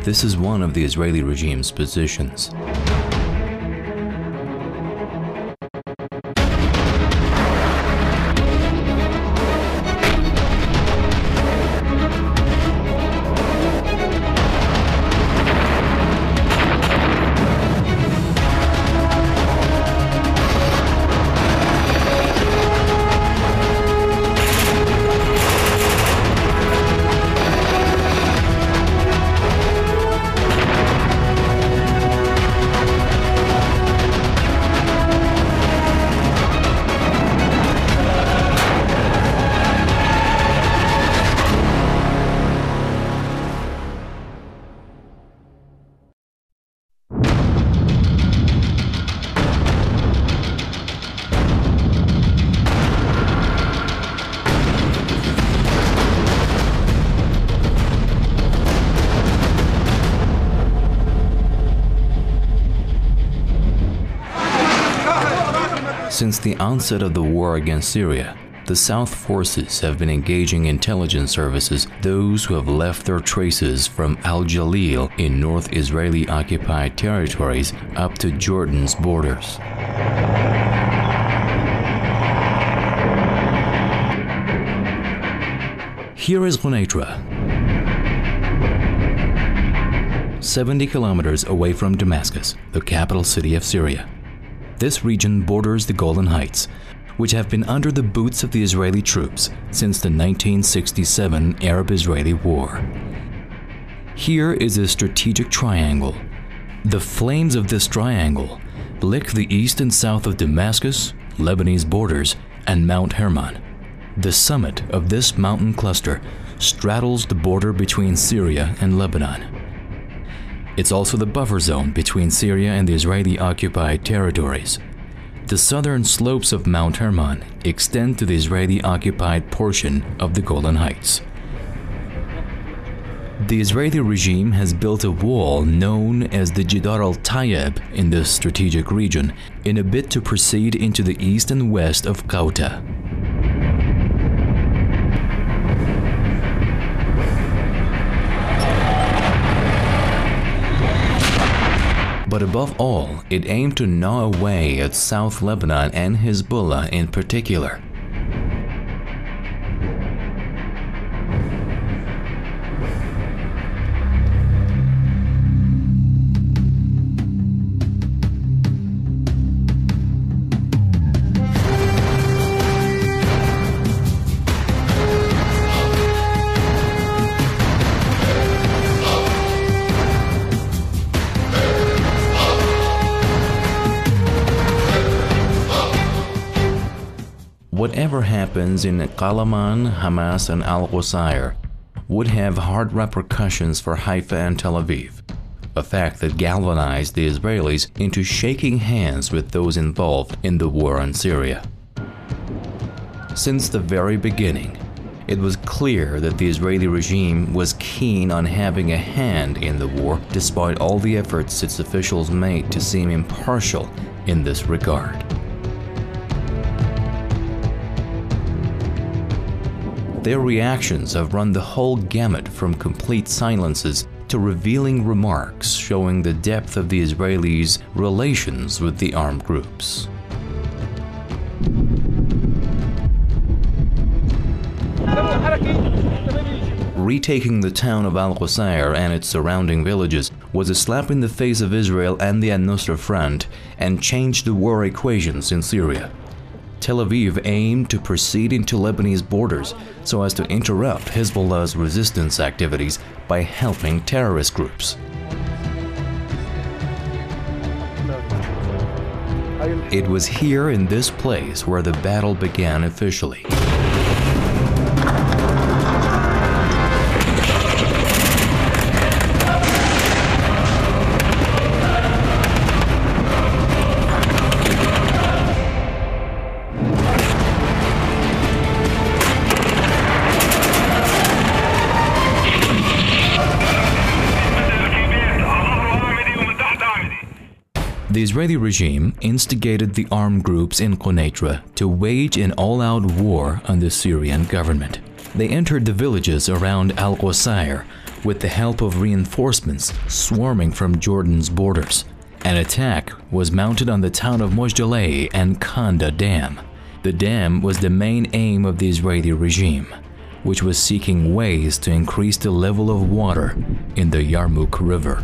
This is one of the Israeli regime's positions. Since the onset of the war against Syria, the South forces have been engaging intelligence services, those who have left their traces from Al-Jalil in North Israeli occupied territories up to Jordan's borders. Here is Quneitra, 70 kilometers away from Damascus, the capital city of Syria. This region borders the Golan Heights, which have been under the boots of the Israeli troops since the 1967 Arab-Israeli War. Here is a strategic triangle. The flames of this triangle lick the east and south of Damascus, Lebanese borders, and Mount Hermon. The summit of this mountain cluster straddles the border between Syria and Lebanon. It's also the buffer zone between Syria and the Israeli-occupied territories. The southern slopes of Mount Hermon extend to the Israeli-occupied portion of the Golan Heights. The Israeli regime has built a wall known as the Jidar al-Tayyib in this strategic region in a bid to proceed into the east and west of Ghouta. But above all, it aimed to gnaw away at South Lebanon and Hezbollah in particular. Whatever happens in Qalaman, Hamas, and Al-Qusayr would have hard repercussions for Haifa and Tel Aviv, a fact that galvanized the Israelis into shaking hands with those involved in the war on Syria. Since the very beginning, it was clear that the Israeli regime was keen on having a hand in the war, despite all the efforts its officials made to seem impartial in this regard. Their reactions have run the whole gamut from complete silences to revealing remarks showing the depth of the Israelis' relations with the armed groups. Retaking the town of Al-Qusayr and its surrounding villages was a slap in the face of Israel and the al-Nusra Front and changed the war equations in Syria. Tel Aviv aimed to proceed into Lebanese borders so as to interrupt Hezbollah's resistance activities by helping terrorist groups. It was here in this place where the battle began officially. The Israeli regime instigated the armed groups in Quneitra to wage an all-out war on the Syrian government. They entered the villages around Al-Qusayr, with the help of reinforcements swarming from Jordan's borders. An attack was mounted on the town of Mojdaleh and Khanda Dam. The dam was the main aim of the Israeli regime, which was seeking ways to increase the level of water in the Yarmouk River.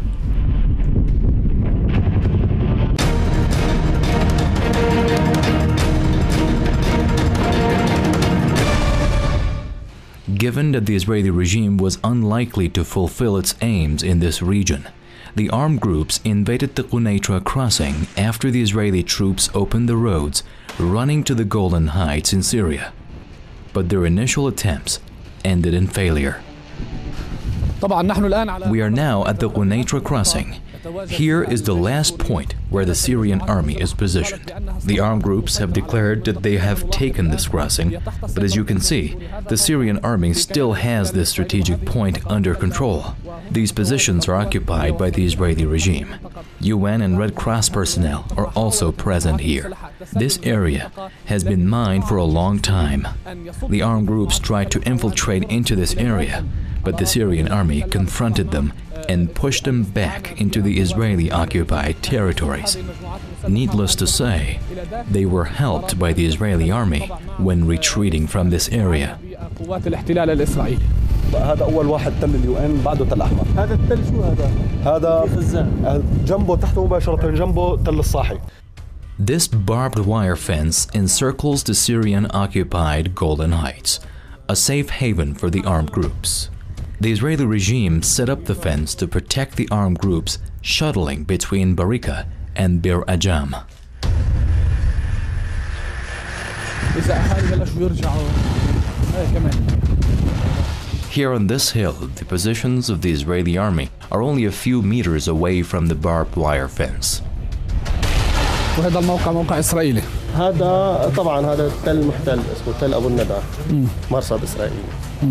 Given that the Israeli regime was unlikely to fulfill its aims in this region, the armed groups invaded the Quneitra crossing after the Israeli troops opened the roads running to the Golan Heights in Syria. But their initial attempts ended in failure. We are now at the Quneitra crossing. Here is the last point where the Syrian army is positioned. The armed groups have declared that they have taken this crossing, but as you can see, the Syrian army still has this strategic point under control. These positions are occupied by the Israeli regime. UN and Red Cross personnel are also present here. This area has been mined for a long time. The armed groups tried to infiltrate into this area, but the Syrian army confronted them and pushed them back into the Israeli-occupied territories. Needless to say, they were helped by the Israeli army when retreating from this area. هذا أول واحد تل اليوان بعده تل أحمر. هذا التل شو هذا؟ هذا خزان. جنبه تحته مباشرة جنبه تل الصاحي. This barbed wire fence encircles the Syrian-occupied Golan Heights, a safe haven for the armed groups. The Israeli regime set up the fence to protect the armed groups shuttling between Barika and Bir Ajam. Here on this hill, the positions of the Israeli army are only a few meters away from the barbed wire fence. وهذا الموقع موقع إسرائيلي. هذا طبعا هذا تل محتل اسمه تل أبو الندى. مرصد إسرائيلي.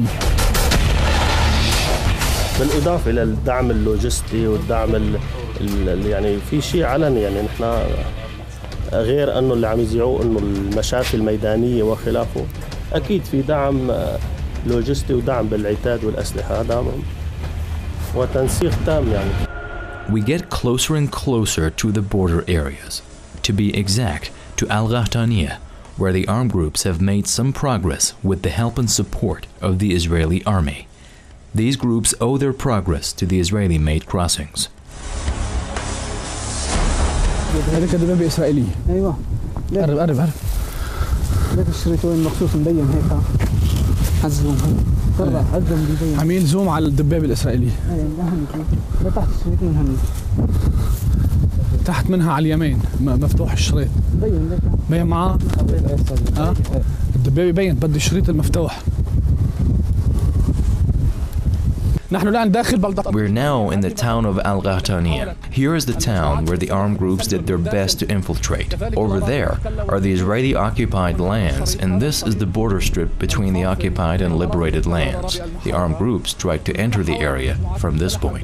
بالإضافة إلى الدعم اللوجستي والدعم يعني في شيء علني يعني نحن غير أنه اللي عم يذيعوه أنه المشافي الميدانية وخلافه أكيد في دعم لوجستي ودعم بالعتاد والأسلحة هذا وتنسيق تام يعني. We get closer and closer to the border areas. To be exact, to Al-Ghahtaniya, where the armed groups have made some progress with the help and support of the Israeli army. These groups owe their progress to the Israeli-made crossings. هذيك دبابة إسرائيلية. أيوة. قرب قرب قرب. هذاك الشريط وين مخصوص مبين هيك. هزوم هذا هزوم بيبين. عميل زوم على الدبابة الإسرائيلية. أيوة تحت الشريط من هني. تحت منها على اليمين مفتوح الشريط. بين لك. بين معاه. الدبابة بين بدي الشريط المفتوح. We're now in the town of Al-Ghahtaniya. Here is the town where the armed groups did their best to infiltrate. Over there are the Israeli-occupied lands, and this is the border strip between the occupied and liberated lands. The armed groups tried to enter the area from this point.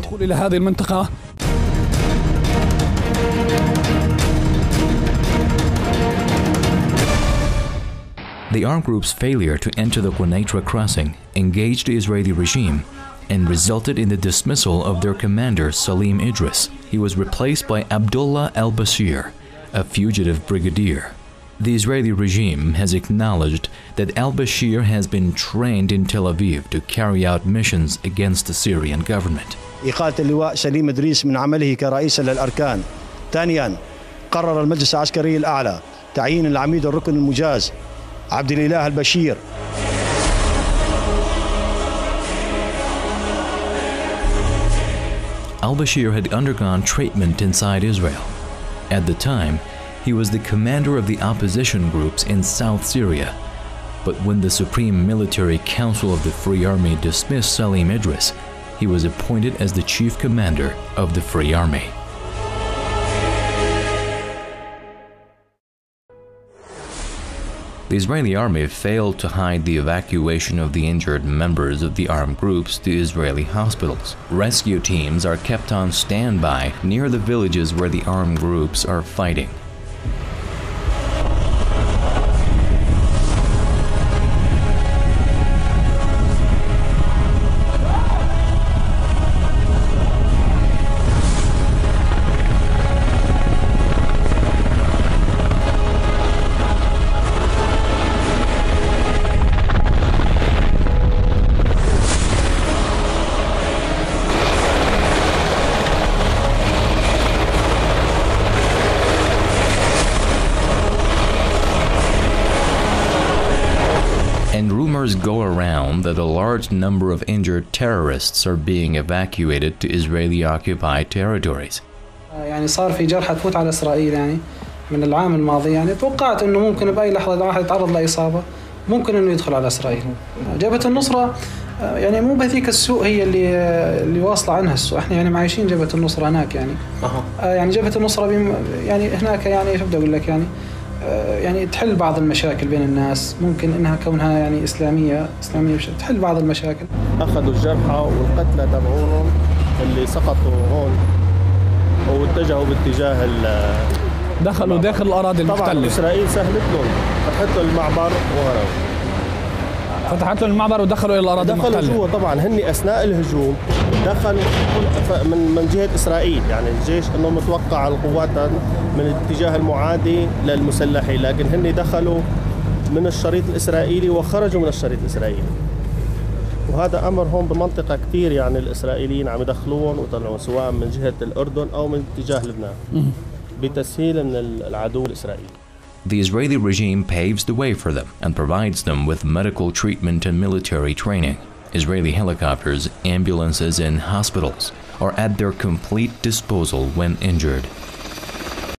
The armed group's failure to enter the Quneitra crossing engaged the Israeli regime and resulted in the dismissal of their commander Salim Idris. He was replaced by Abdullah al-Bashir, a fugitive brigadier. The Israeli regime has acknowledged that al-Bashir has been trained in Tel Aviv to carry out missions against the Syrian government. إقالة اللواء سليم إدريس من عمله كرئيس للأركان. ثانياً، قرر المجلس العسكري الأعلى تعيين العميد الركن المجاز عبد الإله البشير. Al-Bashir had undergone treatment inside Israel. At the time, he was the commander of the opposition groups in South Syria. But when the Supreme Military Council of the Free Army dismissed Salim Idris, he was appointed as the chief commander of the Free Army. The Israeli army failed to hide the evacuation of the injured members of the armed groups to Israeli hospitals. Rescue teams are kept on standby near the villages where the armed groups are fighting. go around that a large number of injured terrorists are being evacuated to Israeli-occupied territories. يعني صار في جرحى تفوت على إسرائيل يعني من العام الماضي، يعني توقعت إنه ممكن بأي لحظة واحد يتعرض لإصابة ممكن إنه يدخل على إسرائيل. جبهة النصرة يعني مو بهذيك السوء هي اللي واصلة عنها السوء، احنا يعني معايشين جبهة النصرة هناك يعني. يعني جبهة النصرة يعني هناك يعني شو بدي أقول لك يعني تحل بعض المشاكل بين الناس، ممكن إنها كونها يعني إسلامية تحل بعض المشاكل. أخذوا الجرحى والقتلى تبعونهم اللي سقطوا هون واتجهوا باتجاه دخلوا داخل الأراضي المحتلة. طبعا إسرائيل سهلت لهم، فتحت لهم المعبر وهربوا. فتحت لهم المعبر ودخلوا إلى الأراضي المحتلة. دخلوا جوا طبعا، هن أثناء الهجوم دخلوا من جهة إسرائيل، يعني الجيش إنه متوقع القوات من الاتجاه المعادي للمسلحين، لكن هن دخلوا من الشريط الإسرائيلي وخرجوا من الشريط الإسرائيلي. وهذا أمر هون بمنطقة كثير، يعني الإسرائيليين عم يدخلون ويطلعون سواء من جهة الأردن أو من اتجاه لبنان بتسهيل من العدو الإسرائيلي. The Israeli regime paves the way for them and provides them with medical treatment and military training. Israeli helicopters, ambulances, and hospitals are at their complete disposal when injured.